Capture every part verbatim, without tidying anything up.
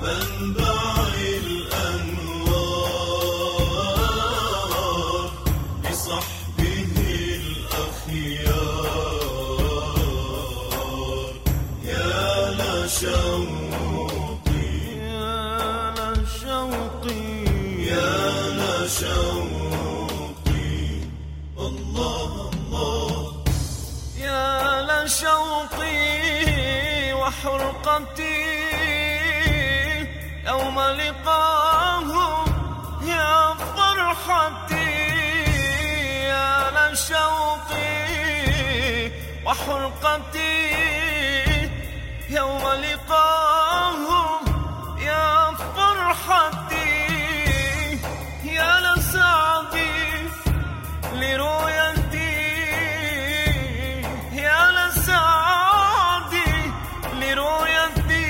منبع الأنوار بصحبه الأخيار. يا لشوقي يا لشوقي يا لشوقي الله الله. يا لشوقي وحرقتي يوم لقاهم يا فرحتي. يا لشوقي وحرقتي يوم لقاهم يا فرحتي. يا لسعدي لرؤيتي يا لسعدي لرؤيتي.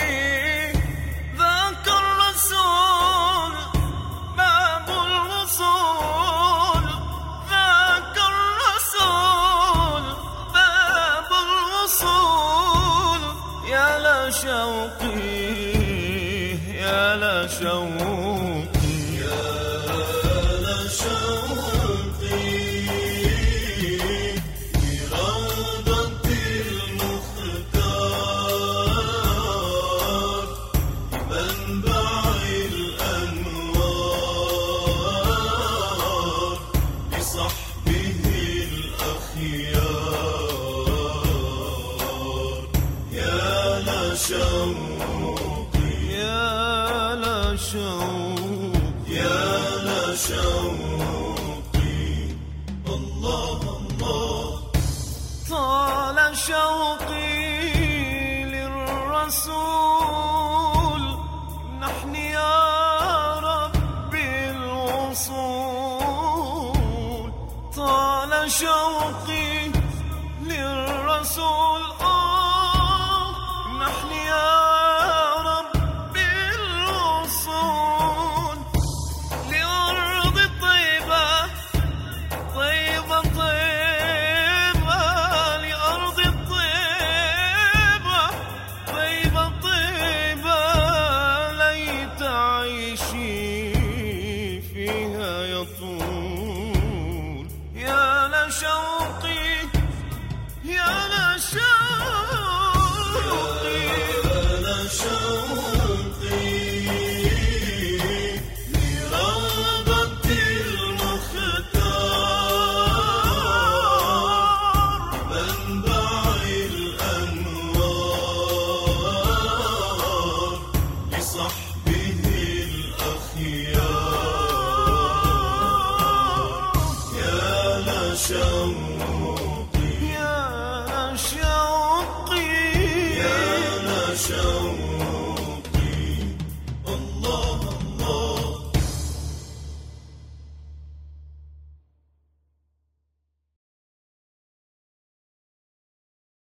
ذاك الرسول باب الوصول ذاك الرسول باب الوصول. يا لشوقي يا لشوقي يا لشوقي لروضة المختار بمنبع الأنوار بصحبه الأخيار. يا لشوقي يا لشوقي يا لشوقي الله الله. طال شوقي للرسول نحن يا ربي الوصول. طال شوقي للرسول آه نحن يا ربي الوصول. لأرض طيبة طيبة طيبة لأرض طيبة طيبة طيبة. ليت عيشي فيها يطول. يا لشوقي يا لشوقي يا لشوقي لروضة المختار منبع الأنوار بصحبه الأخيار. يا لشوقي